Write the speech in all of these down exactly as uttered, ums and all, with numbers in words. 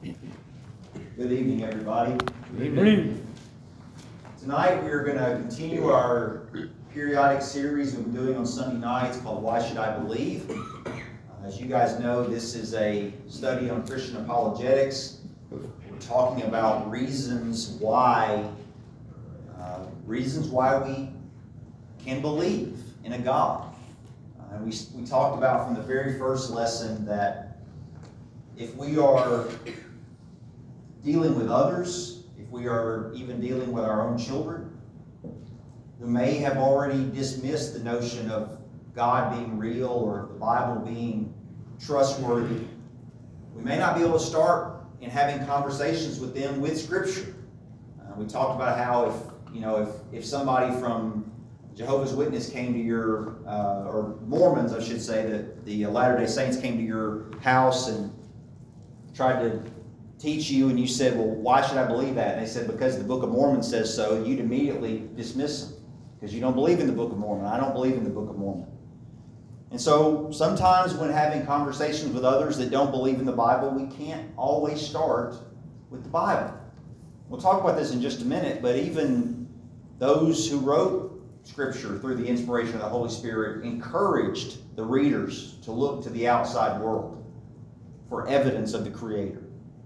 Good evening, everybody. Good evening. Tonight we're going to continue our periodic series we've been doing on Sunday nights called Why Should I Believe? Uh, as you guys know, this is a study on Christian apologetics. We're talking about reasons why, uh, reasons why we can believe in a God. Uh, we, we talked about from the very first lesson that if we are dealing with others, if we are even dealing with our own children, who may have already dismissed the notion of God being real or the Bible being trustworthy, we may not be able to start in having conversations with them with Scripture. Uh, we talked about how if, you know, if, if somebody from Jehovah's Witness came to your, uh, or Mormons, I should say, that the Latter-day Saints came to your house and tried to teach you, and you said, well, why should I believe that? And they said, because the Book of Mormon says so, you'd immediately dismiss them because you don't believe in the Book of Mormon. I don't believe in the Book of Mormon. And so sometimes when having conversations with others that don't believe in the Bible, we can't always start with the Bible. We'll talk about this in just a minute, but even those who wrote Scripture through the inspiration of the Holy Spirit encouraged the readers to look to the outside world for evidence of the Creator.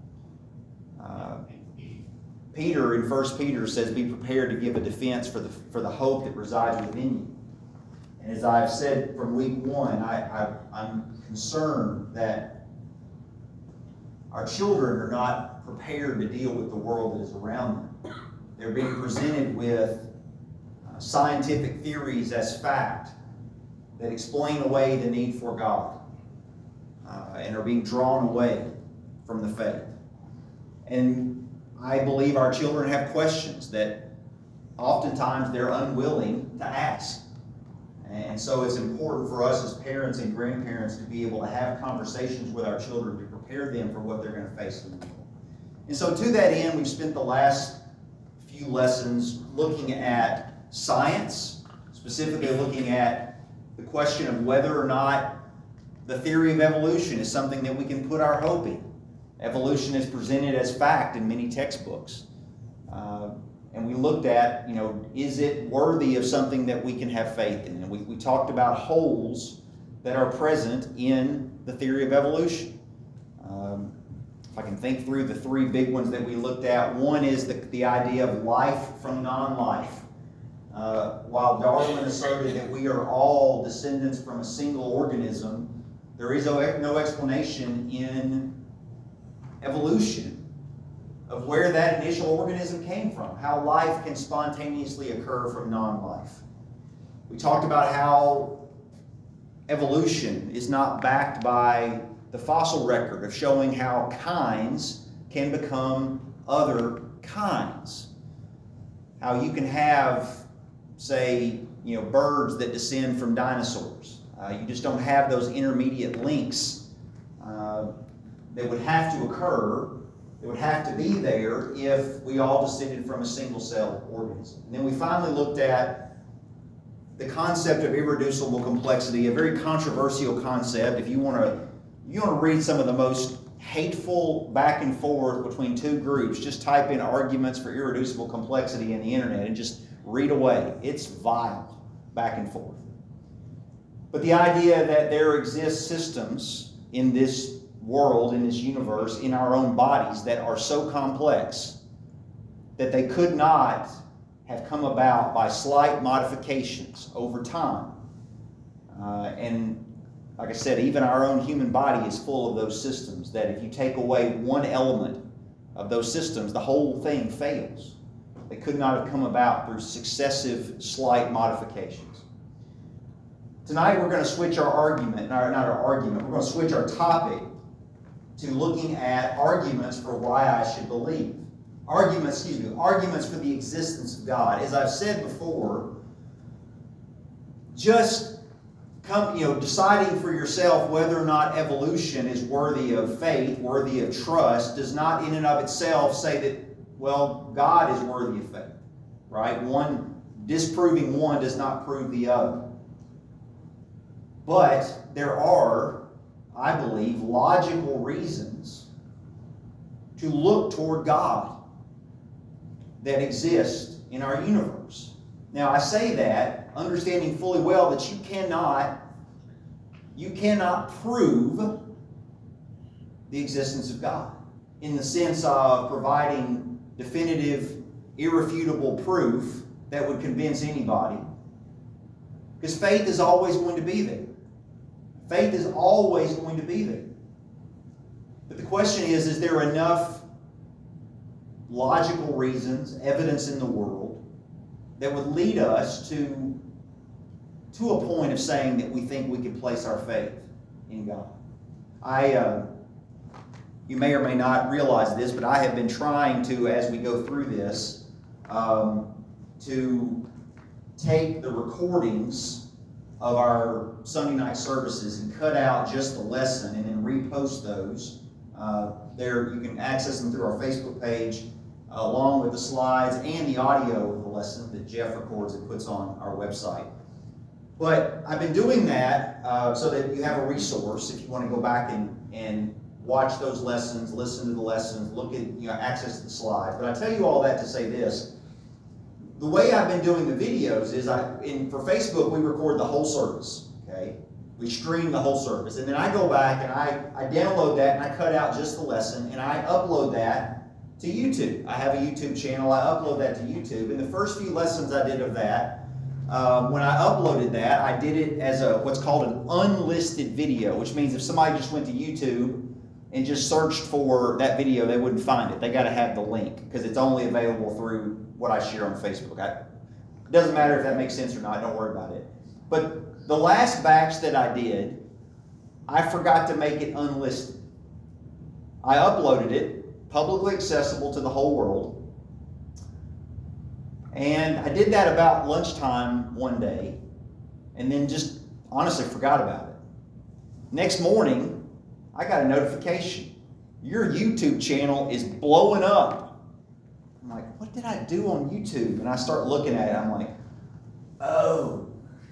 Uh, Peter in First Peter says, be prepared to give a defense for the for the hope that resides within you. And as I've said from week one, I, I, I'm concerned that our children are not prepared to deal with the world that is around them. They're being presented with uh, scientific theories as fact that explain away the need for God uh, and are being drawn away from the faith. And I believe our children have questions that oftentimes they're unwilling to ask. And so it's important for us as parents and grandparents to be able to have conversations with our children to prepare them for what they're going to face in the world. And so to that end, we've spent the last few lessons looking at science, specifically looking at the question of whether or not the theory of evolution is something that we can put our hope in. Evolution is presented as fact in many textbooks. Uh, and we looked at, you know, is it worthy of something that we can have faith in? And we, we talked about holes that are present in the theory of evolution. Um, if I can think through the three big ones that we looked at, one is the, the idea of life from non-life. Uh, while Darwin asserted that we are all descendants from a single organism, there is no, no explanation in evolution of where that initial organism came from, how life can spontaneously occur from non-life. We talked about how evolution is not backed by the fossil record of showing how kinds can become other kinds. How you can have, say, you know, birds that descend from dinosaurs. Uh, you just don't have those intermediate links uh, that would have to occur, that would have to be there if we all descended from a single-cell organism. And then we finally looked at the concept of irreducible complexity, a very controversial concept. If you want to, you want to read some of the most hateful back and forth between two groups, just type in arguments for irreducible complexity in the internet and just read away. It's vile back and forth. But the idea that there exist systems in this world, in this universe, in our own bodies that are so complex that they could not have come about by slight modifications over time. Uh, and like I said, even our own human body is full of those systems that if you take away one element of those systems, the whole thing fails. They could not have come about through successive slight modifications. Tonight we're going to switch our argument, not our argument, we're going to switch our topic to looking at arguments for why I should believe. Arguments, excuse me, arguments for the existence of God. As I've said before, just come, you know, deciding for yourself whether or not evolution is worthy of faith, worthy of trust, does not in and of itself say that, well, God is worthy of faith, right? One, disproving one does not prove the other. But there are, I believe, logical reasons to look toward God that exists in our universe. Now, I say that understanding fully well that you cannot, you cannot prove the existence of God in the sense of providing definitive, irrefutable proof that would convince anybody. Because faith is always going to be there. Faith is always going to be there. But the question is, is there enough logical reasons, evidence in the world, that would lead us to, to a point of saying that we think we can place our faith in God? I, uh, you may or may not realize this, but I have been trying to, as we go through this, um, to take the recordings of our Sunday night services and cut out just the lesson and then repost those. Uh, there, you can access them through our Facebook page, uh, along with the slides and the audio of the lesson that Jeff records and puts on our website. But I've been doing that uh, so that you have a resource if you want to go back and, and watch those lessons, listen to the lessons, look at, you know, access the slides. But I tell you all that to say this. The way I've been doing the videos is, I, in, for Facebook, we record the whole service, okay? We stream the whole service. And then I go back and I, I download that and I cut out just the lesson and I upload that to YouTube. I have a YouTube channel. I upload that to YouTube. And the first few lessons I did of that, um, when I uploaded that, I did it as a what's called an unlisted video, which means if somebody just went to YouTube and just searched for that video, they wouldn't find it. They got to have the link because it's only available through what I share on Facebook. I, it doesn't matter if that makes sense or not. Don't worry about it. But the last batch that I did, I forgot to make it unlisted. I uploaded it, publicly accessible to the whole world. And I did that about lunchtime one day, and then just honestly forgot about it. Next morning, I got a notification. Your YouTube channel is blowing up. I'm like, what did I do on YouTube? And I start looking at it. I'm like, oh.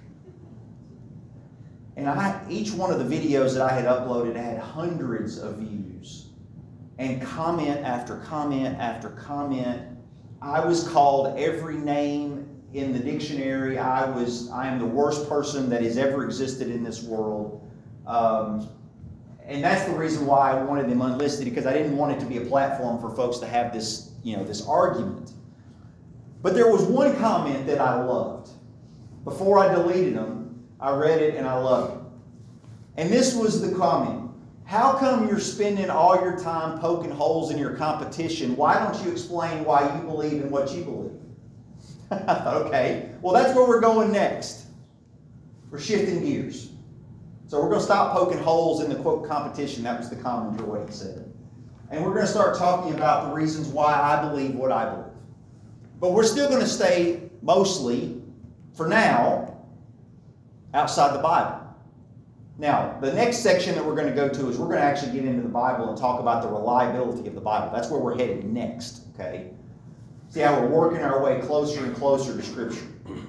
And I, each one of the videos that I had uploaded had hundreds of views. And comment after comment after comment. I was called every name in the dictionary. I was, I am the worst person that has ever existed in this world. Um, and that's the reason why I wanted them unlisted, because I didn't want it to be a platform for folks to have this, you know, this argument. But there was one comment that I loved. Before I deleted them, I read it and I loved it. And this was the comment. How come you're spending all your time poking holes in your competition? Why don't you explain why you believe in what you believe? I thought, okay, well, that's where we're going next. We're shifting gears. So we're going to stop poking holes in the, quote, competition. That was the comment or what he said. And we're going to start talking about the reasons why I believe what I believe. But we're still going to stay mostly, for now, outside the Bible. Now, the next section that we're going to go to is we're going to actually get into the Bible and talk about the reliability of the Bible. That's where we're headed next, okay? See how we're working our way closer and closer to Scripture.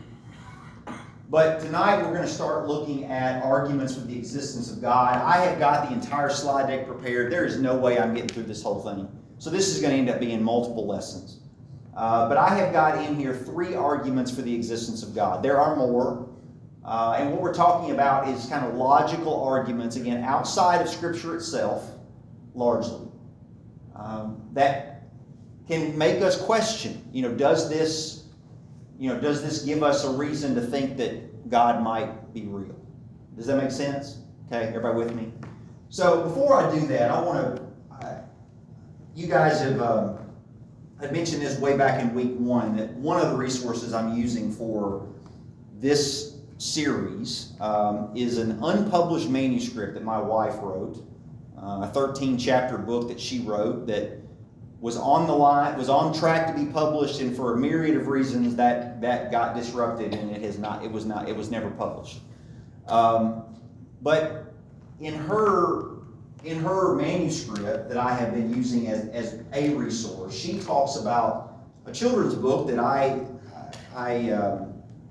But tonight we're going to start looking at arguments for the existence of God. I have got the entire slide deck prepared. There is no way I'm getting through this whole thing. So this is going to end up being multiple lessons. Uh, but I have got in here three arguments for the existence of God. There are more. Uh, and what we're talking about is kind of logical arguments, again, outside of Scripture itself, largely, um, that can make us question, you know, does this, you know, does this give us a reason to think that God might be real? Does that make sense? Okay, everybody with me? So before I do that, I want to, uh, you guys have, um, I mentioned this way back in week one, that one of the resources I'm using for this series um, is an unpublished manuscript that my wife wrote, uh, a thirteen chapter book that she wrote that was on the line, was on track to be published, and for a myriad of reasons that that got disrupted, and it has not. It was not. It was never published. Um, but in her in her manuscript that I have been using as as a resource, she talks about a children's book that I I. Um,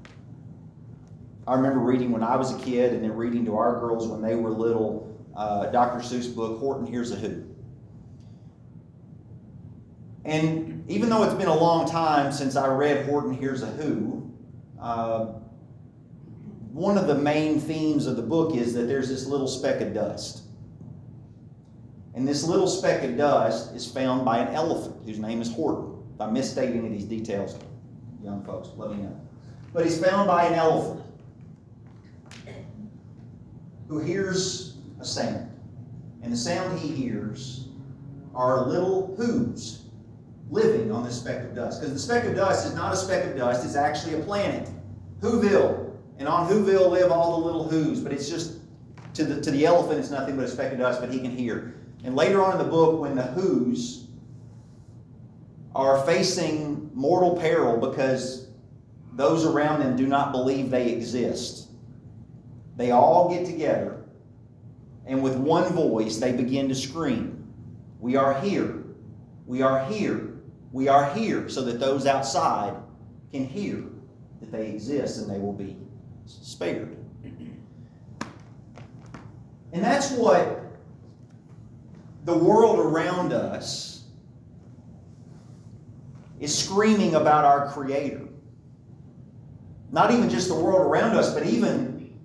I remember reading when I was a kid, and then reading to our girls when they were little, uh, Doctor Seuss book, Horton Hears a Who. And even though it's been a long time since I read Horton Hears a Who, uh, one of the main themes of the book is that there's this little speck of dust. And this little speck of dust is found by an elephant whose name is Horton. If I misstate any of these details, young folks, let me know. But he's found by an elephant who hears a sound. And the sound he hears are little who's living on this speck of dust. Because the speck of dust is not a speck of dust, it's actually a planet. Whoville. And on Whoville live all the little who's, but it's just, to the, to the elephant, it's nothing but a speck of dust, but he can hear. And later on in the book, when the who's are facing mortal peril because those around them do not believe they exist, they all get together, and with one voice, they begin to scream, "We are here, we are here, we are here," so that those outside can hear that they exist and they will be spared. And that's what the world around us is screaming about our Creator. Not even just the world around us, but even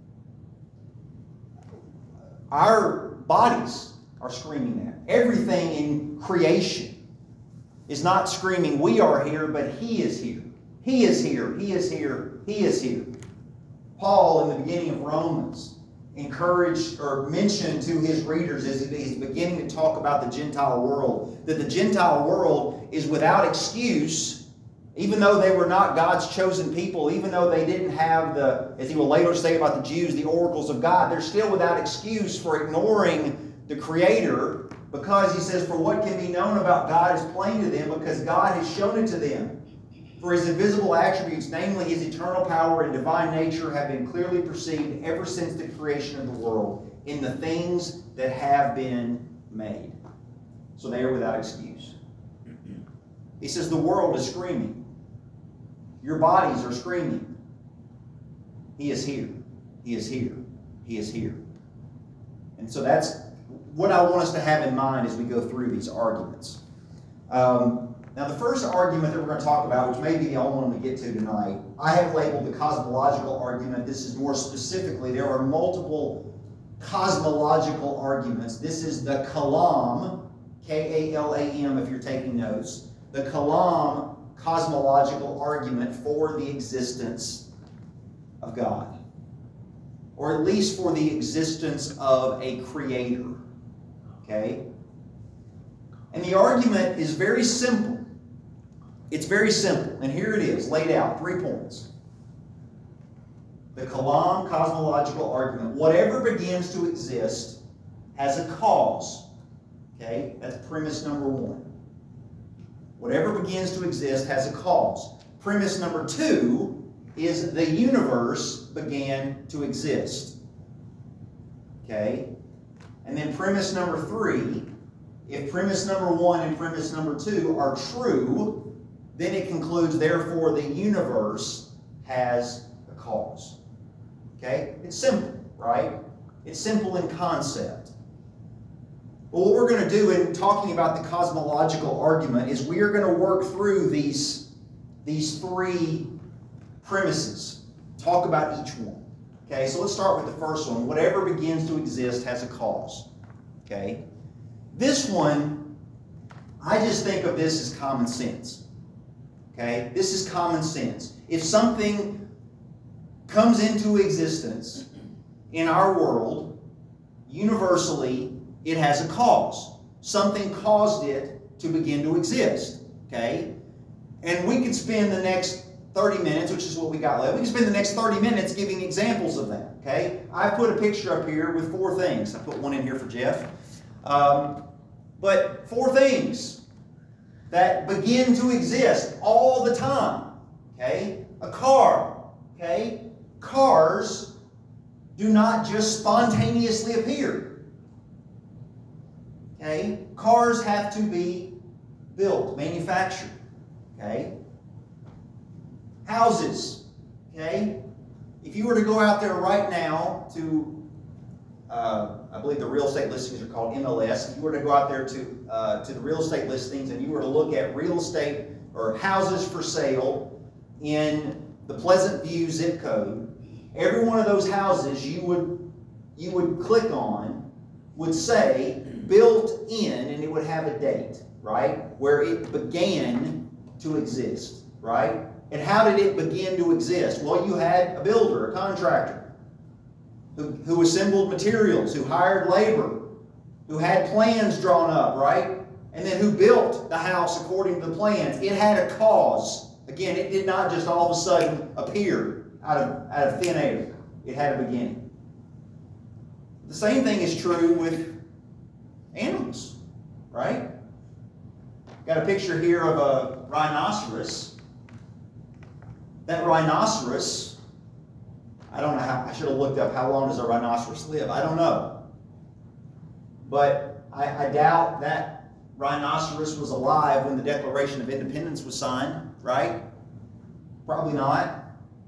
our bodies are screaming that. Everything in creation is not screaming, "We are here," but He is here. He is here. He is here. He is here. Paul, in the beginning of Romans, encouraged or mentioned to his readers as he's beginning to talk about the Gentile world, that the Gentile world is without excuse, even though they were not God's chosen people, even though they didn't have the, as he will later say about the Jews, the oracles of God, they're still without excuse for ignoring the Creator, because he says, "For what can be known about God is plain to them, because God has shown it to them. For His invisible attributes, namely His eternal power and divine nature, have been clearly perceived ever since the creation of the world in the things that have been made." So they are without excuse. He says the world is screaming. Your bodies are screaming. He is here. He is here. He is here. And so that's what I want us to have in mind as we go through these arguments. Um, Now, the first argument that we're going to talk about, which may be the only one we get to tonight, I have labeled the cosmological argument. This is more specifically, there are multiple cosmological arguments. This is the Kalam, K A L A M if you're taking notes, the Kalam cosmological argument for the existence of God, or at least for the existence of a creator. Okay? And the argument is very simple. It's very simple, and here it is, laid out, three points. The Kalam cosmological argument. Whatever begins to exist has a cause. Okay? That's premise number one. Whatever begins to exist has a cause. Premise number two is the universe began to exist. Okay? And then premise number three, if premise number one and premise number two are true, then it concludes, therefore, the universe has a cause. Okay? It's simple, right? It's simple in concept. Well, what we're going to do in talking about the cosmological argument is we are going to work through these, these three premises. Talk about each one. Okay? So let's start with the first one. Whatever begins to exist has a cause. Okay? This one, I just think of this as common sense. Okay? This is common sense. If something comes into existence in our world, universally, it has a cause. Something caused it to begin to exist. Okay? And we could spend the next thirty minutes, which is what we got left, we can spend the next thirty minutes giving examples of that. Okay? I put a picture up here with four things. I put one in here for Jeff. Um, but four things that begin to exist all the time. Okay? A car. Okay? Cars do not just spontaneously appear. Okay? Cars have to be built, manufactured. Okay? Houses. Okay? If you were to go out there right now to, uh, I believe the real estate listings are called M L S. If you were to go out there to uh, to the real estate listings and you were to look at real estate or houses for sale in the Pleasant View zip code, every one of those houses you would you would click on would say built in, and it would have a date, right, where it began to exist, right? And how did it begin to exist? Well, you had a builder, a contractor, who, who assembled materials, who hired labor, who had plans drawn up, right? And then who built the house according to the plans. It had a cause. Again, it did not just all of a sudden appear out of, out of thin air. It had a beginning. The same thing is true with animals, right? Got a picture here of a rhinoceros. That rhinoceros, I don't know how, I should have looked up how long does a rhinoceros live. I don't know. But I, I doubt that rhinoceros was alive when the Declaration of Independence was signed, right? Probably not.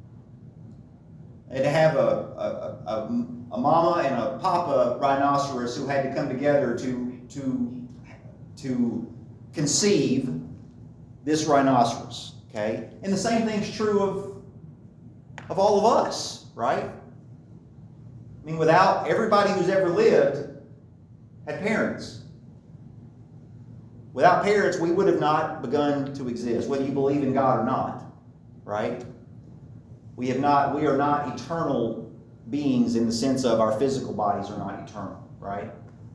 They'd have a, a, a, a mama and a papa rhinoceros who had to come together to, to, to conceive this rhinoceros, okay? And the same thing's true of, of all of us, right? I mean, without everybody who's ever lived had parents. Without parents, we would have not begun to exist, whether you believe in God or not, right? We have not, we are not eternal beings in the sense of our physical bodies are not eternal, right?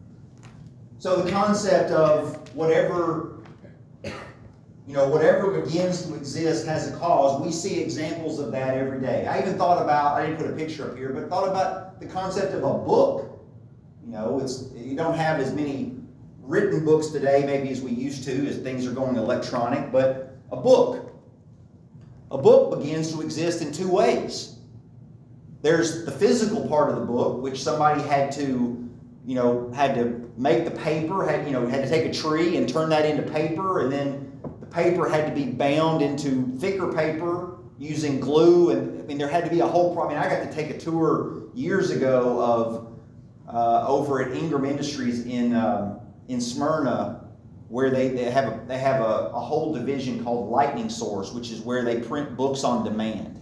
So the concept of whatever, you know, whatever begins to exist has a cause. We see examples of that every day. I even thought about, I didn't put a picture up here, but thought about the concept of a book. You know, it's you don't have as many written books today maybe as we used to as things are going electronic, but a book. A book begins to exist in two ways. There's the physical part of the book, which somebody had to, you know, had to make the paper, had, you know, had to take a tree and turn that into paper, and then the paper had to be bound into thicker paper using glue, and I mean, there had to be a whole, I mean, I got to take a tour years ago of, uh, over at Ingram Industries in, um, in Smyrna, where they, they have, a, they have a, a whole division called Lightning Source, which is where they print books on demand.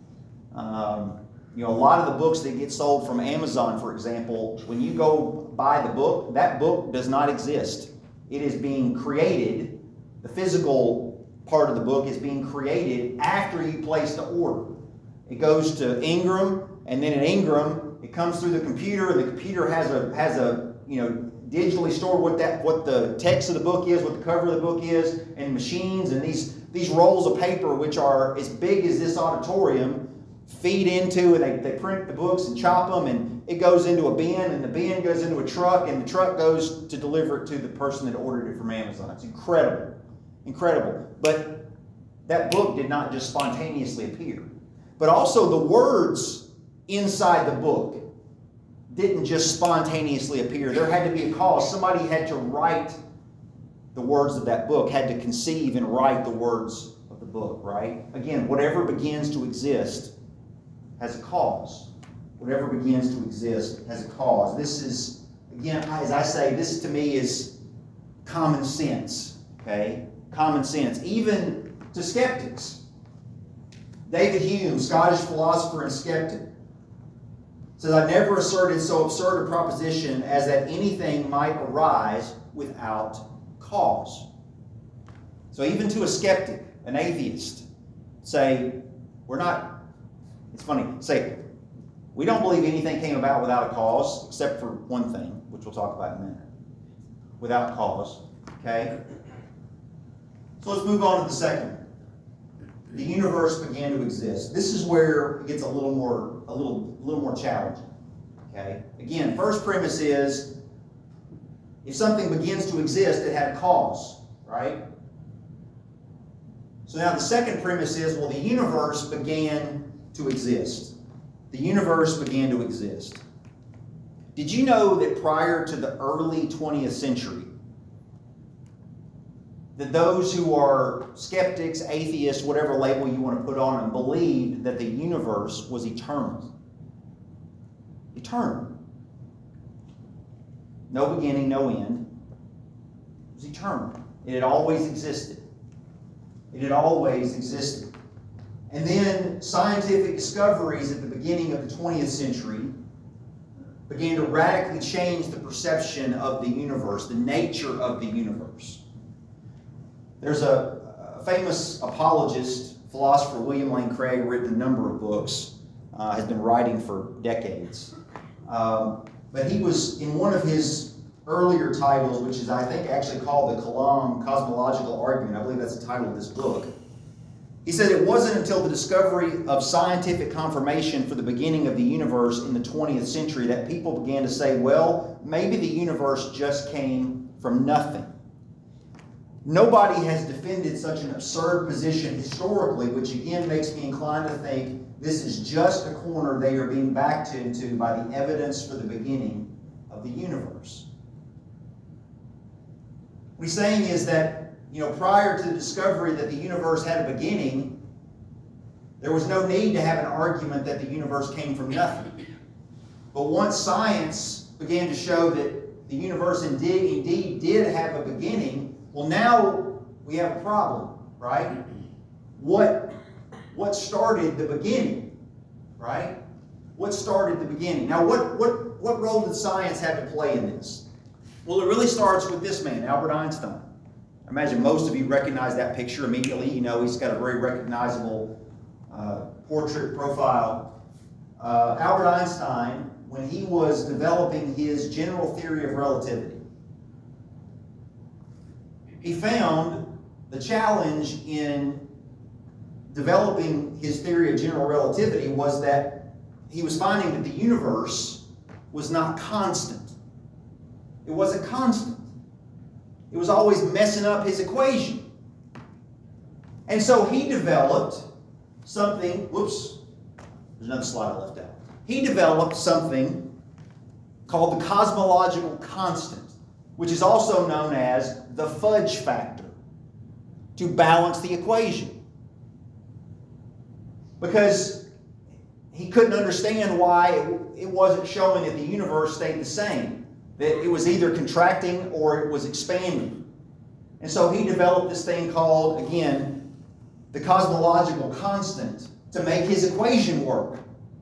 Um, you know, a lot of the books that get sold from Amazon, for example, when you go buy the book, that book does not exist. It is being created, the physical part of the book is being created after you place the order. It goes to Ingram, and then at Ingram, it comes through the computer, and the computer has a, has a, you know, digitally store what that what the text of the book is, what the cover of the book is, and machines and these these rolls of paper, which are as big as this auditorium, feed into, and they, they print the books and chop them, and it goes into a bin, and the bin goes into a truck, and the truck goes to deliver it to the person that ordered it from Amazon. It's incredible. Incredible. But that book did not just spontaneously appear. But also the words inside the book didn't just spontaneously appear. There had to be a cause. Somebody had to write the words of that book, had to conceive and write the words of the book, right? Again, whatever begins to exist has a cause. Whatever begins to exist has a cause. This is, again, as I say, this to me is common sense, okay? Common sense, even to skeptics. David Hume, Scottish philosopher and skeptic, says, I never asserted so absurd a proposition as that anything might arise without cause. So even to a skeptic, an atheist, say, we're not, it's funny, say, we don't believe anything came about without a cause, except for one thing, which we'll talk about in a minute. Without cause, okay? So let's move on to the second. The universe began to exist. This is where it gets a little more, a little, a little more challenging. Okay. Again, first premise is if something begins to exist, it had a cause, right? So now the second premise is, well, the universe began to exist. The universe began to exist. Did you know that prior to the early twentieth century, that those who are skeptics, atheists, whatever label you want to put on them, believed that the universe was eternal? Eternal. No beginning, no end. was eternal. It had always existed. It had always existed. And then scientific discoveries at the beginning of the twentieth century began to radically change the perception of the universe, the nature of the universe. There's a, a famous apologist, philosopher, William Lane Craig, written a number of books, uh, has been writing for decades. Um, but he was, in one of his earlier titles, which is I think actually called the Kalam Cosmological Argument, I believe that's the title of this book, he said it wasn't until the discovery of scientific confirmation for the beginning of the universe in the twentieth century that people began to say, well, maybe the universe just came from nothing. Nobody has defended such an absurd position historically, which again makes me inclined to think this is just a corner they are being backed into by the evidence for the beginning of the universe. What he's saying is that, you know, prior to the discovery that the universe had a beginning, there was no need to have an argument that the universe came from nothing. But once science began to show that the universe indeed, indeed did have a beginning, well, now we have a problem, right? What, what started the beginning, right? What started the beginning? Now, what, what, what role did science have to play in this? Well, it really starts with this man, Albert Einstein. I imagine most of you recognize that picture immediately. You know, he's got a very recognizable uh, portrait profile. Uh, Albert Einstein, when he was developing his general theory of relativity, he found the challenge in developing his theory of general relativity was that he was finding that the universe was not constant. It wasn't constant. It was always messing up his equation. And so he developed something, whoops, there's another slide I left out. He developed something called the cosmological constant, which is also known as the fudge factor, to balance the equation. Because he couldn't understand why it wasn't showing that the universe stayed the same. That it was either contracting or it was expanding. And so he developed this thing called, again, the cosmological constant to make his equation work.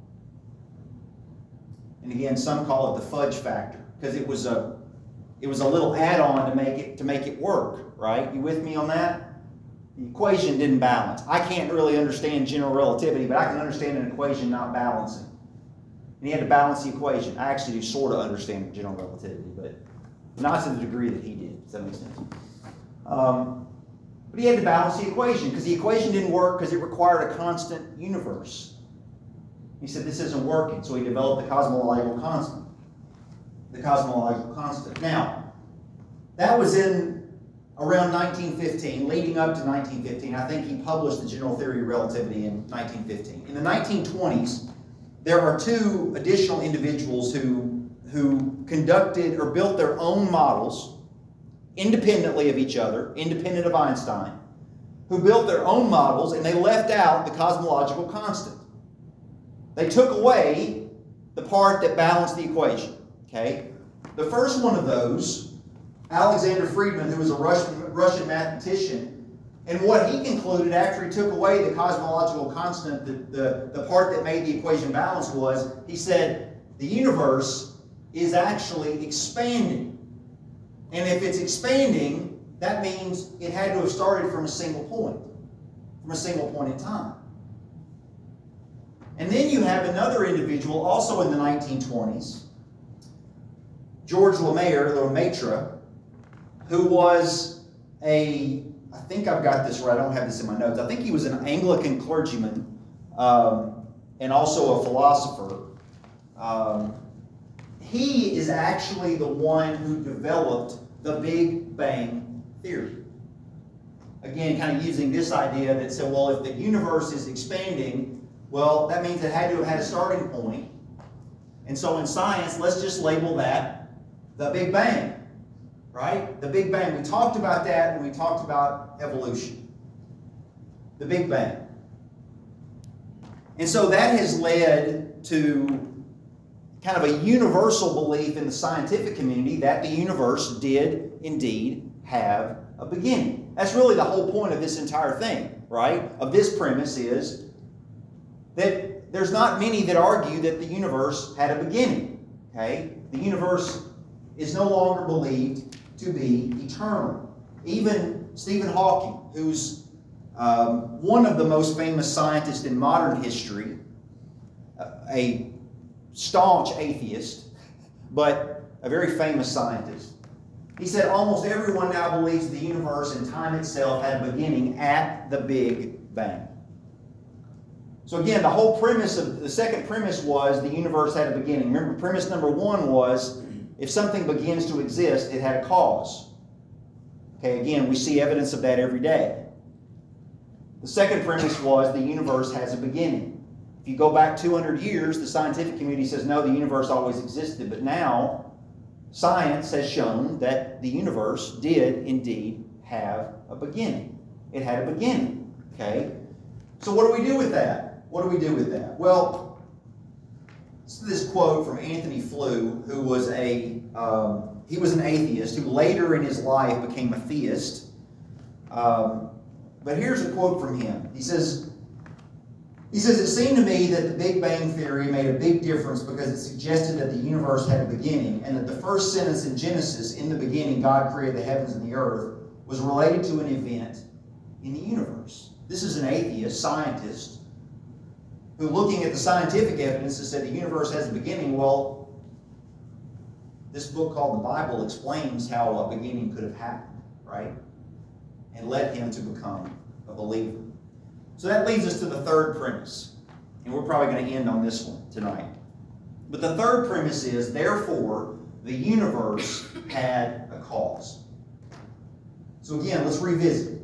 And again, some call it the fudge factor because it was a it was a little add-on to make it to make it work, right? You with me on that? The equation didn't balance. I can't really understand general relativity, but I can understand an equation not balancing. And he had to balance the equation. I actually do sort of understand general relativity, but not to the degree that he did. Does that make sense? Um, but he had to balance the equation because the equation didn't work because it required a constant universe. He said, this isn't working. So he developed the cosmological constant. The cosmological constant. Now, that was in around nineteen fifteen, leading up to nineteen fifteen. I think he published the general theory of relativity in nineteen fifteen. In the nineteen twenties, there are two additional individuals who, who conducted or built their own models independently of each other, independent of Einstein, who built their own models and they left out the cosmological constant. They took away the part that balanced the equation. Okay? The first one of those, Alexander Friedman, who was a Russian, Russian mathematician, and what he concluded after he took away the cosmological constant, the, the, the part that made the equation balance was, he said, the universe is actually expanding. And if it's expanding, that means it had to have started from a single point, from a single point in time. And then you have another individual, also in the nineteen twenties, George Lemaitre, Lemaitre, who was a, I think I've got this right, I don't have this in my notes, I think he was an Anglican clergyman um, and also a philosopher. Um, he is actually the one who developed the Big Bang Theory. Again, kind of using this idea that said, well, if the universe is expanding, well, that means it had to have had a starting point. And so in science, let's just label that the Big Bang, right? The Big Bang. We talked about that when we talked about evolution. The Big Bang. And so that has led to kind of a universal belief in the scientific community that the universe did indeed have a beginning. That's really the whole point of this entire thing, right? Of this premise is that there's not many that argue that the universe had a beginning, okay? The universe is no longer believed to be eternal. Even Stephen Hawking, who's um, one of the most famous scientists in modern history, a staunch atheist, but a very famous scientist, he said almost everyone now believes the universe and time itself had a beginning at the Big Bang. So again, the whole premise of the second premise was the universe had a beginning. Remember, premise number one was if something begins to exist, it had a cause. Okay, again, we see evidence of that every day. The second premise was the universe has a beginning. If you go back two hundred years, the scientific community says, no, the universe always existed. But now, science has shown that the universe did indeed have a beginning. It had a beginning. Okay? So what do we do with that? What do we do with that? Well, this is this quote from Anthony Flew, who was a um, he was an atheist who later in his life became a theist. Um, but here's a quote from him. He says, he says, it seemed to me that the Big Bang Theory made a big difference because it suggested that the universe had a beginning and that the first sentence in Genesis, in the beginning God created the heavens and the earth, was related to an event in the universe. This is an atheist scientist who, looking at the scientific evidence, has said the universe has a beginning. Well, this book called the Bible explains how a beginning could have happened, right? And led him to become a believer. So that leads us to the third premise. And we're probably going to end on this one tonight. But the third premise is, therefore, the universe had a cause. So again, let's revisit.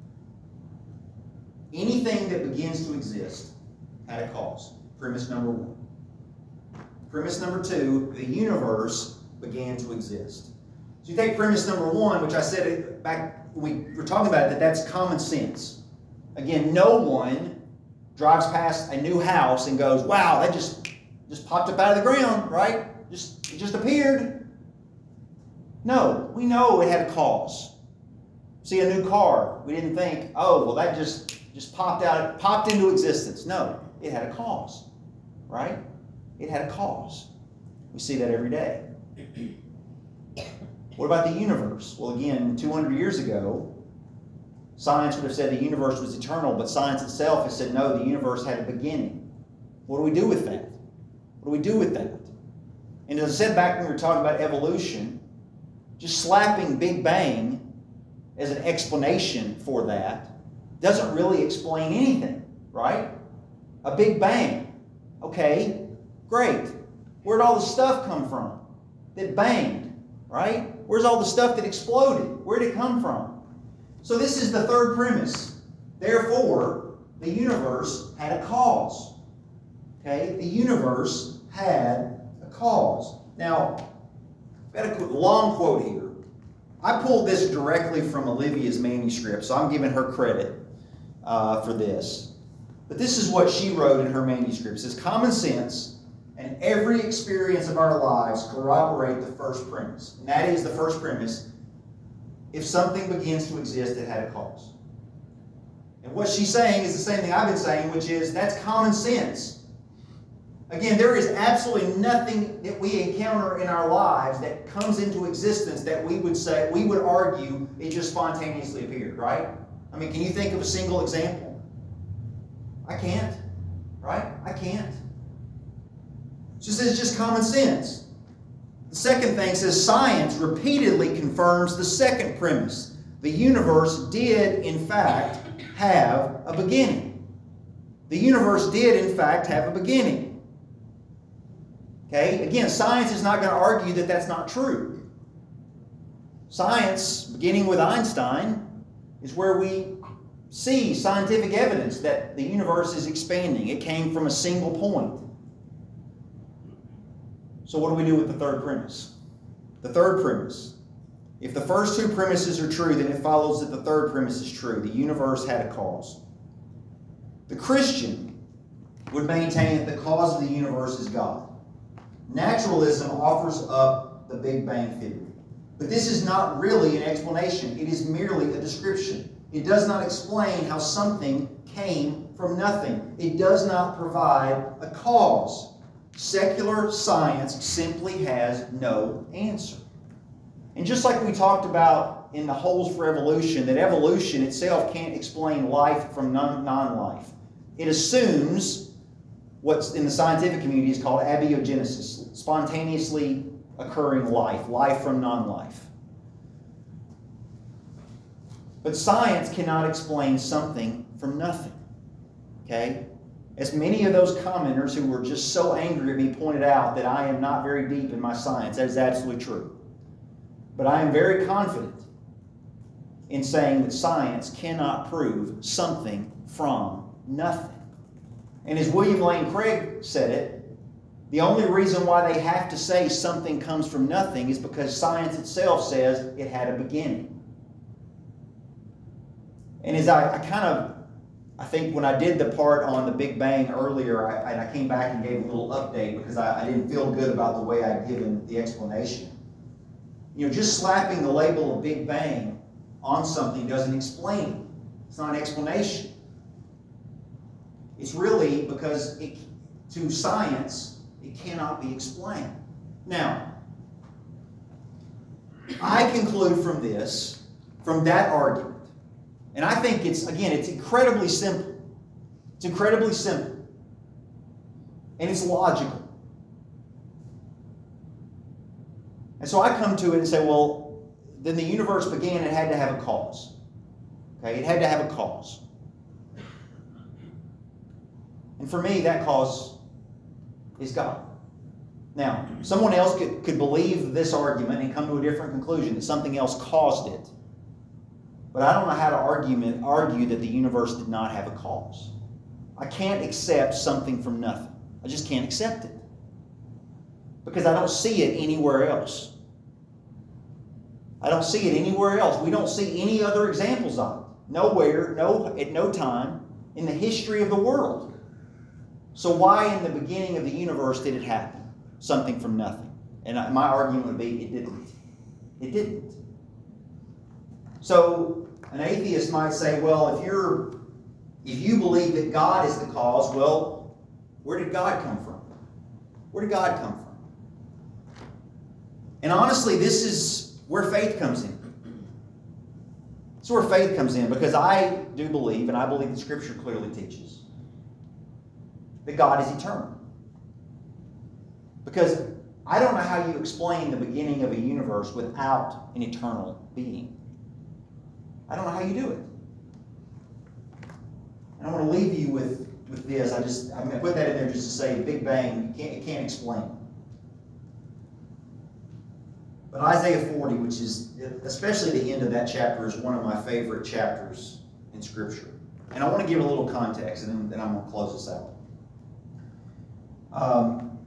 Anything that begins to exist had a cause. Premise number one. Premise number two, the universe began to exist. So you take premise number one, which I said back when we were talking about it, that that's common sense. Again, no one drives past a new house and goes, wow, that just, just popped up out of the ground, right? Just, it just appeared. No, we know it had a cause. See a new car, we didn't think, oh, well, that just, just popped out, popped into existence. No, it had a cause, right? It had a cause. We see that every day. What about the universe? Well, again, two hundred years ago, science would have said the universe was eternal, but science itself has said, no, the universe had a beginning. What do we do with that? What do we do with that? And as I said back when we were talking about evolution, just slapping Big Bang as an explanation for that doesn't really explain anything, right? A Big Bang. Okay, great. Where'd all the stuff come from that banged, right? Where's all the stuff that exploded? Where'd it come from? So this is the third premise. Therefore, the universe had a cause. Okay? The universe had a cause. Now, I've got a long quote here. I pulled this directly from Olivia's manuscript, so I'm giving her credit uh, for this. But this is what she wrote in her manuscript. It says, common sense and every experience of our lives corroborate the first premise. And that is the first premise. If something begins to exist, it had a cause. And what she's saying is the same thing I've been saying, which is that's common sense. Again, there is absolutely nothing that we encounter in our lives that comes into existence that we would say, we would argue it just spontaneously appeared, right? I mean, can you think of a single example? I can't, right? I can't. She says it's just common sense. The second thing says science repeatedly confirms the second premise. The universe did, in fact, have a beginning. The universe did, in fact, have a beginning. Okay? Again, science is not going to argue that that's not true. Science, beginning with Einstein, is where we see scientific evidence that the universe is expanding. It came from a single point. So what do we do with the third premise? The third premise. If the first two premises are true, then it follows that the third premise is true. The universe had a cause. The Christian would maintain that the cause of the universe is God. Naturalism offers up the Big Bang Theory. But this is not really an explanation. It is merely a description. It does not explain how something came from nothing. It does not provide a cause. Secular science simply has no answer. And just like we talked about in the holes for evolution, that evolution itself can't explain life from non-life. It assumes what's in the scientific community is called abiogenesis, spontaneously occurring life, life from non-life. But science cannot explain something from nothing. Okay? As many of those commenters who were just so angry at me pointed out that I am not very deep in my science, that is absolutely true. But I am very confident in saying that science cannot prove something from nothing. And as William Lane Craig said it, the only reason why they have to say something comes from nothing is because science itself says it had a beginning. And as I, I kind of, I think when I did the part on the Big Bang earlier, I, I came back and gave a little update because I, I didn't feel good about the way I'd given the explanation. You know, just slapping the label of Big Bang on something doesn't explain it. It's not an explanation. It's really because it, to science, it cannot be explained. Now, I conclude from this, from that argument, and I think it's, again, it's incredibly simple. It's incredibly simple. And it's logical. And so I come to it and say, well, then the universe began, it had to have a cause. Okay, it had to have a cause. And for me, that cause is God. Now, someone else could, could believe this argument and come to a different conclusion, that something else caused it. But I don't know how to argument, argue that the universe did not have a cause. I can't accept something from nothing. I just can't accept it. Because I don't see it anywhere else. I don't see it anywhere else. We don't see any other examples of it. Nowhere, no, at no time in the history of the world. So why in the beginning of the universe did it happen? Something from nothing. And my argument would be it didn't. It didn't. So an atheist might say, well, if you're if you believe that God is the cause, well, where did God come from? Where did God come from? And honestly, this is where faith comes in. This is where faith comes in, because I do believe, and I believe the Scripture clearly teaches, that God is eternal. Because I don't know how you explain the beginning of a universe without an eternal being. I don't know how you do it. And I want to leave you with, with this. I just I'm going to put that in there just to say Big Bang, you can't, you can't explain it. But Isaiah forty, which is, especially the end of that chapter, is one of my favorite chapters in Scripture. And I want to give a little context, and then, then I'm going to close this out. Um,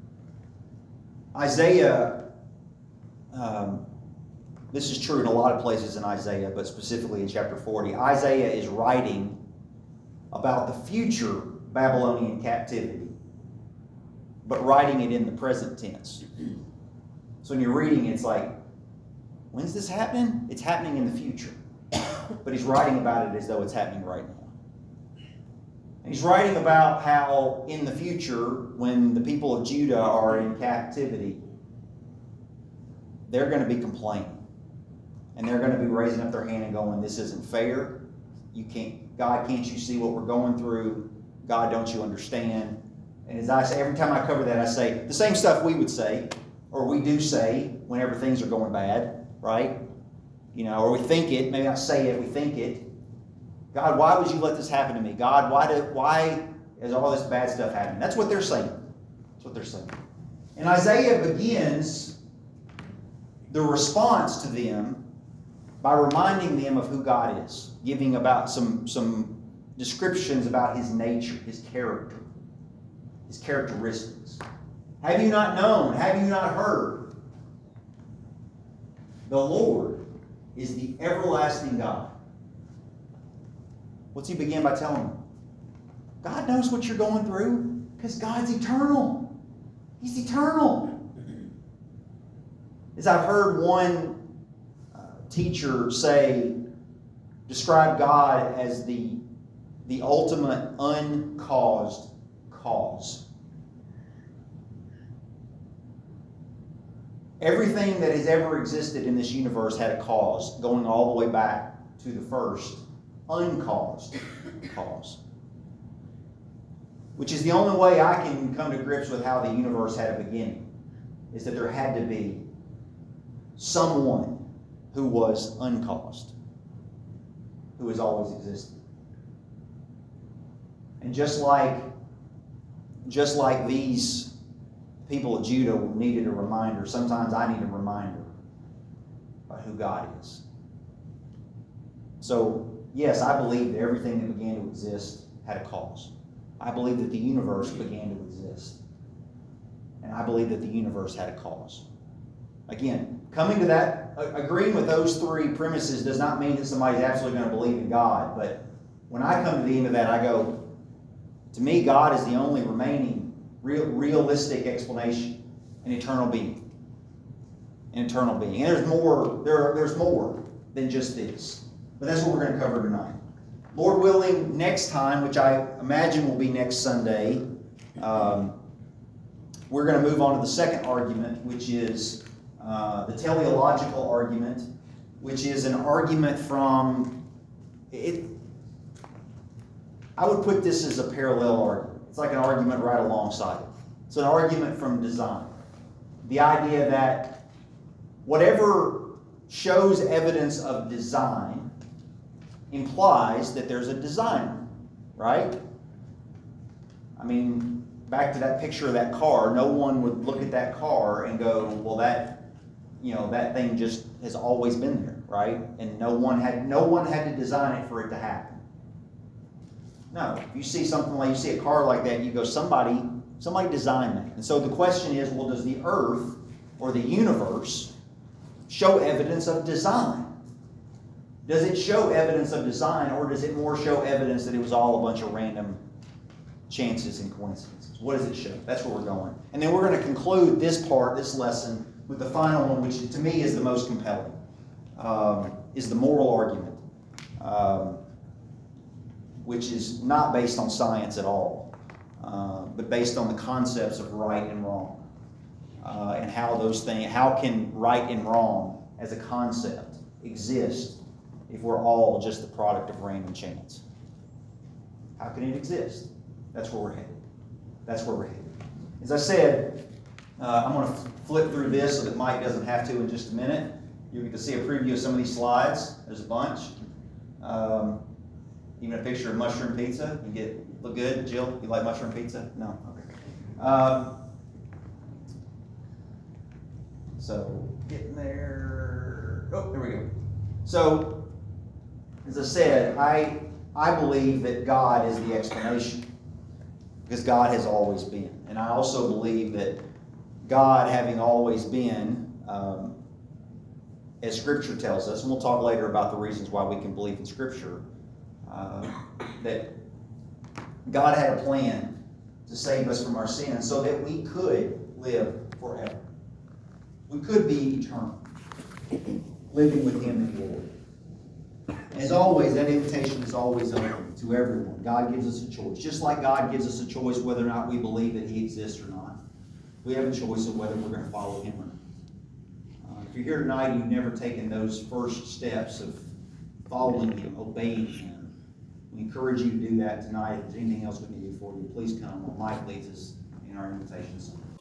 Isaiah, um, this is true in a lot of places in Isaiah, but specifically in chapter forty, Isaiah is writing about the future Babylonian captivity, but writing it in the present tense. So when you're reading, it's like, when's this happening? It's happening in the future. But he's writing about it as though it's happening right now. And he's writing about how in the future, when the people of Judah are in captivity, they're going to be complaining. And they're going to be raising up their hand and going, this isn't fair. You can't, God, can't you see what we're going through? God, don't you understand? And as I say, every time I cover that, I say the same stuff we would say, or we do say whenever things are going bad, right? You know, or we think it, maybe not say it, we think it. God, why would you let this happen to me? God, why do, why is all this bad stuff happening? That's what they're saying. That's what they're saying. And Isaiah begins the response to them by reminding them of who God is, giving about some, some descriptions about his nature, his character, his characteristics. Have you not known? Have you not heard? The Lord is the everlasting God. What's he begin by telling them? God knows what you're going through because God's eternal. He's eternal. As I've heard one teacher say, describe God as the, the ultimate uncaused cause. Everything that has ever existed in this universe had a cause, going all the way back to the first uncaused cause. Which is the only way I can come to grips with how the universe had a beginning, is that there had to be someone who was uncaused, who has always existed. And just like, just like these people of Judah needed a reminder, sometimes I need a reminder about who God is. So, yes, I believe that everything that began to exist had a cause. I believe that the universe began to exist. And I believe that the universe had a cause. Again, coming to that, agreeing with those three premises does not mean that somebody's absolutely going to believe in God. But when I come to the end of that, I go, to me, God is the only remaining real, realistic explanation, an eternal being. An eternal being. And there's more, there, there's more than just this. But that's what we're going to cover tonight. Lord willing, next time, which I imagine will be next Sunday, um, we're going to move on to the second argument, which is uh, the teleological argument, which is an argument from, it. I would put this as a parallel argument. It's like an argument right alongside it. It's an argument from design. The idea that whatever shows evidence of design implies that there's a designer, right? I mean, back to that picture of that car, no one would look at that car and go, well, that, you know, that thing just has always been there, right? And no one had no one had to design it for it to happen. No, if you see something like, you see a car like that, you go, somebody, somebody designed that. And so the question is, well, does the earth or the universe show evidence of design? Does it show evidence of design, or does it more show evidence that it was all a bunch of random chances and coincidences? What does it show? That's where we're going. And then we're going to conclude this part, this lesson, with the final one, which to me is the most compelling, um, is the moral argument, um, which is not based on science at all, uh, but based on the concepts of right and wrong, uh, and how those things, how can right and wrong as a concept exist if we're all just the product of random chance? How can it exist? That's where we're headed. That's where we're headed. As I said, uh, I'm going to flip through this so that Mike doesn't have to in just a minute. You'll get to see a preview of some of these slides. There's a bunch. Um, even a picture of mushroom pizza. You get look good, Jill? You like mushroom pizza? No? Okay. Um, so, getting there. Oh, there we go. So, as I said, I, I believe that God is the explanation, because God has always been. And I also believe that God, having always been, um, as Scripture tells us, and we'll talk later about the reasons why we can believe in Scripture, uh, that God had a plan to save us from our sins so that we could live forever. We could be eternal, living with Him in glory. As always, that invitation is always open to everyone. God gives us a choice. Just like God gives us a choice whether or not we believe that He exists or not. We have a choice of whether we're going to follow Him or not. Uh, if you're here tonight and you've never taken those first steps of following Him, obeying Him, we encourage you to do that tonight. If there's anything else we can do for you, please come. Well, Mike leads us in our invitation.